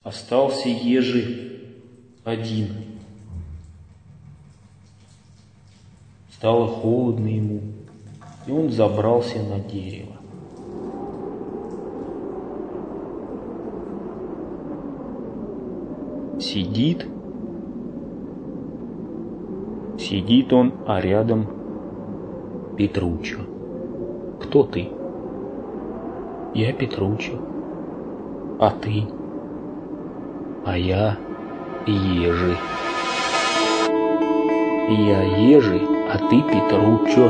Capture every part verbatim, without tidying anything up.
Остался Ежи один. Стало холодно ему, и он забрался на дерево. Сидит, сидит он, а рядом Петруччо. Кто ты? Я Петруччо. А ты? А я Ежи. Я Ежи, а ты Петруччо.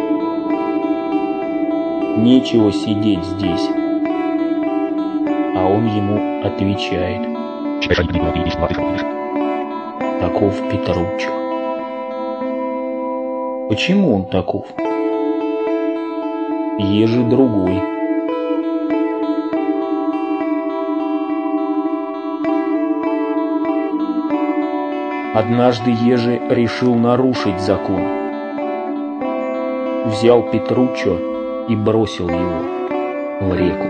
Нечего сидеть здесь. А он ему отвечает: таков Петруччо. Почему он таков? Ежи другой. Однажды Ежи решил нарушить закон. Взял Петруччо и бросил его в реку.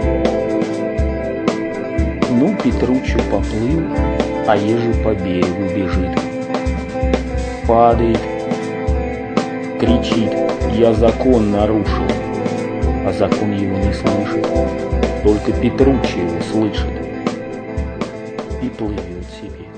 Ну, Петруччо поплыл, а Ежи по берегу бежит. Падает, кричит: я закон нарушил. А закон его не слышит, только Петруччо его слышит и плывет себе.